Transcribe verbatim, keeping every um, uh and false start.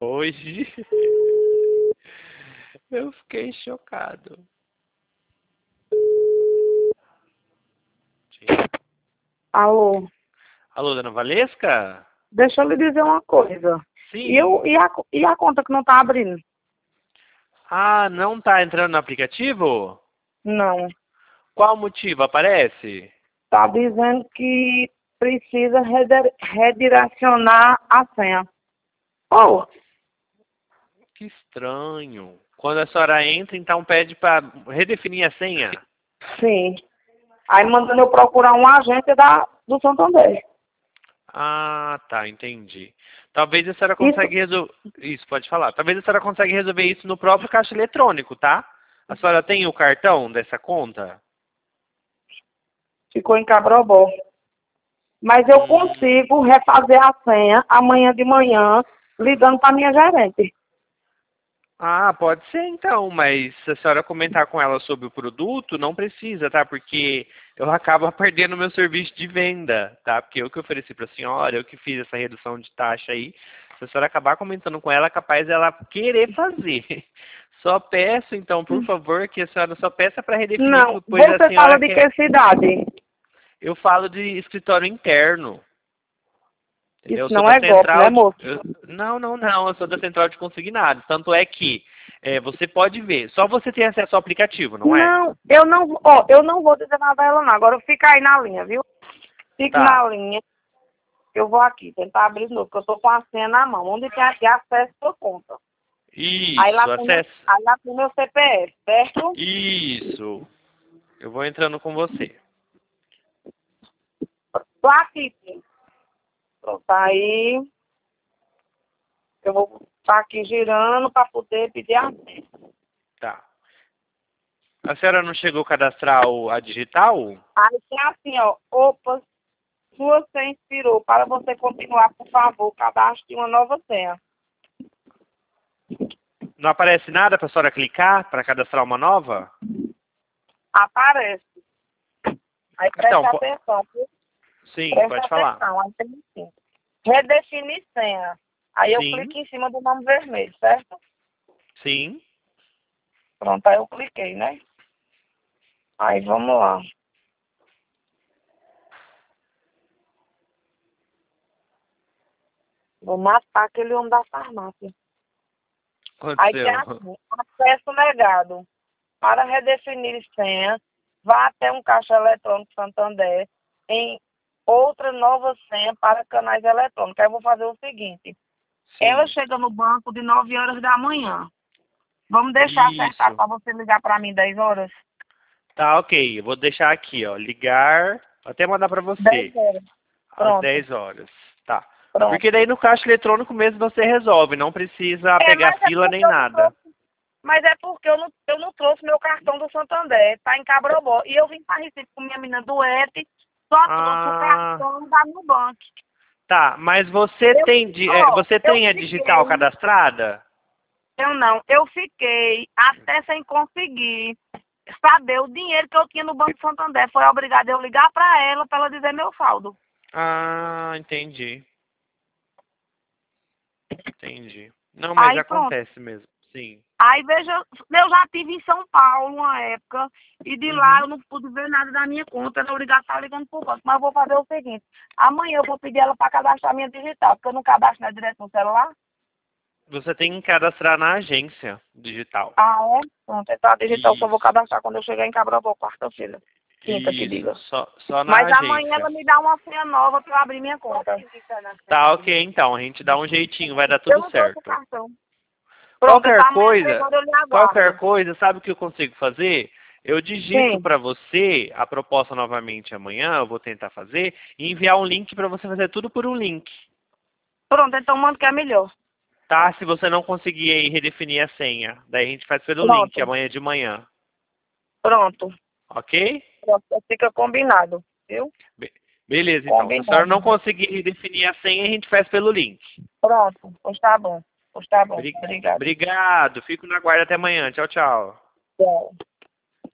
Hoje eu fiquei chocado. Alô, Alô, dona Valesca? deixa eu lhe dizer uma coisa. Sim. E, eu, e, a, e a conta que não tá abrindo? Ah, não tá entrando no aplicativo? Não. Qual motivo aparece? Tá dizendo que precisa reder- redirecionar a senha. Oh, Que estranho. Quando a senhora entra, então pede para redefinir a senha. sim. Aí mandando eu procurar uma agência da, do Santander. Ah, tá, entendi. Talvez a senhora Isso consiga resolver... Isso, pode falar. Talvez a senhora consiga resolver isso no próprio caixa eletrônico, tá? A senhora tem o cartão dessa conta? ficou em Cabrobó. Mas eu Hum... consigo refazer a senha amanhã de manhã, ligando para minha gerente. Ah, pode ser então, mas se a senhora comentar com ela sobre o produto, não precisa, tá? Porque eu acabo perdendo meu serviço de venda, tá? Porque eu que ofereci para a senhora, eu que fiz essa redução de taxa aí. Se a senhora acabar comentando com ela, é capaz dela querer fazer. Só peço, então, por favor, que a senhora só peça para redefinir, Não. pois a Você fala senhora de quer... que cidade? Eu falo de escritório interno. Isso Entendeu? Eu sou não da é golpe, né, central de... moço? eu- Não, não, não. Eu sou da central de consignados. Tanto é que é, você pode ver. Só você tem acesso ao aplicativo, não é? Não, eu não, vou- ó, eu não vou dizer nada a ela não. Agora fica aí na linha, viu? Fique na Tá. linha. Eu vou aqui tentar abrir de novo, porque eu tô com a senha na mão. Onde tem aqui acesso por conta. Aí lá Isso, tem meu, acesso. aí lá tem meu C P F, certo? Isso. Eu vou entrando com você. Tô aqui, sim. Pronto, aí eu vou estar aqui girando para poder pedir a senha. Tá. A senhora não chegou a cadastrar o- a digital? Aí tem assim, ó, opa, sua senha expirou. Para você continuar, por favor, cadastre uma nova senha. Não aparece nada para a senhora clicar para cadastrar uma nova? Aparece. Aí preste Então, po- atenção, viu? sim, Preste pode falar. atenção. Aí tem assim, redefinir senha. Aí eu Sim, clico em cima do nome vermelho, certo? sim. Pronto, aí eu cliquei, né? Aí vamos lá. Vou matar aquele homem da farmácia. Aí tem Aconteceu. assim, acesso negado. Para redefinir senha, vá até um caixa eletrônico Santander em outra nova senha para canais eletrônicos. Aí eu vou fazer o seguinte. Ela Sim. chega no banco de nove horas da manhã. Vamos deixar acertar Isso. para você ligar para mim dez horas? Tá, ok. Eu vou deixar aqui, ó. Ligar. Vou até mandar para dez você. horas. Às Pronto, dez horas. Tá. pronto. Porque daí no caixa eletrônico mesmo você resolve. Não precisa É, pegar mas é fila nem porque eu não nada. trouxe, mas é porque eu não, eu não trouxe meu cartão do Santander, tá em Cabrobó. E eu vim para Recife com minha menina doente, só trouxe o Ah, cartão da Nubank. tá. Mas você Eu, tem, di- é, ó, você eu tem a digital fiquei, cadastrada? eu não, eu fiquei até sem conseguir saber o dinheiro que eu tinha no Banco Santander. Foi obrigada eu ligar para ela, para ela dizer meu saldo. Ah, entendi. Entendi. Não, mas Aí pronto. acontece mesmo. Sim. Aí veja, eu já estive em São Paulo uma época, e de lá Uhum. eu não pude ver nada da minha conta, era obrigado a estar ligando por banco. Mas eu vou fazer o seguinte, amanhã eu vou pedir ela para cadastrar minha digital, porque eu não cadastro na direto no celular. Você tem que cadastrar na agência digital. Ah, é? Pronto, então a digital eu só vou Isso. cadastrar quando eu chegar em Cabrobó, quarta-feira. Quinta que Isso. diga. Só, só na Mas amanhã agência. ela me dá uma senha nova para eu abrir minha conta. Tá, ok, então. A gente dá um jeitinho, vai dar Eu tudo não trouxe o certo. cartão. Pronto, Qualquer então amanhã três coisa, horas eu lhe qualquer aguardo. coisa, sabe o que eu consigo fazer? Eu digito Sim, para você a proposta novamente amanhã, eu vou tentar fazer, e enviar um link para você fazer tudo por um link. pronto, então manda que é melhor. Tá? Se você não conseguir aí redefinir a senha, daí a gente faz pelo link Pronto, amanhã de manhã. pronto. Ok? Pronto, fica combinado, viu? Be- Beleza, então. Se a senhora Combinado. não conseguir redefinir a senha, a gente faz pelo link. Pronto, pois tá bom. Pois tá bom. Bri- Obrigada. Obrigado. Fico na guarda até amanhã. Tchau, tchau. Tchau.